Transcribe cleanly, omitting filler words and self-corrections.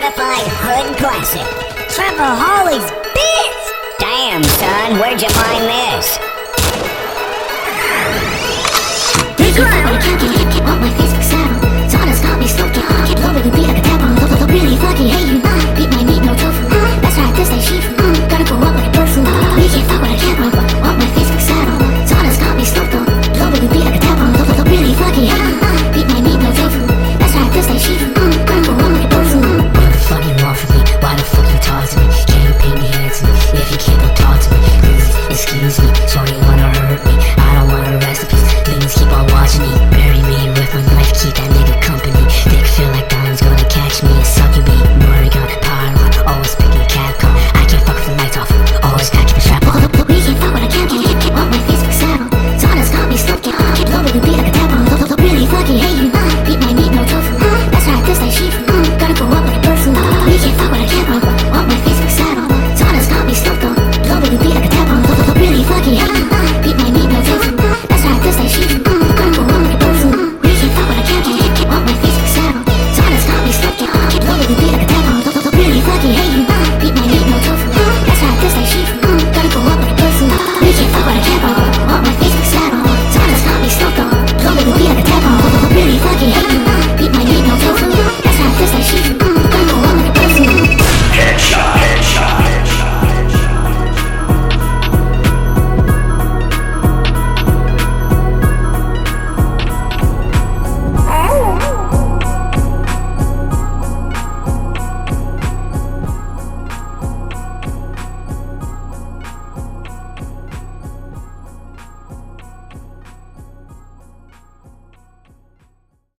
certified hood classic. Trevor Hawley's Beats! Damn, son, where'd you find this? Can't my Facebook saddle. Sawdust got me smoking. Low, we could be like a devil. Really fucking hate you.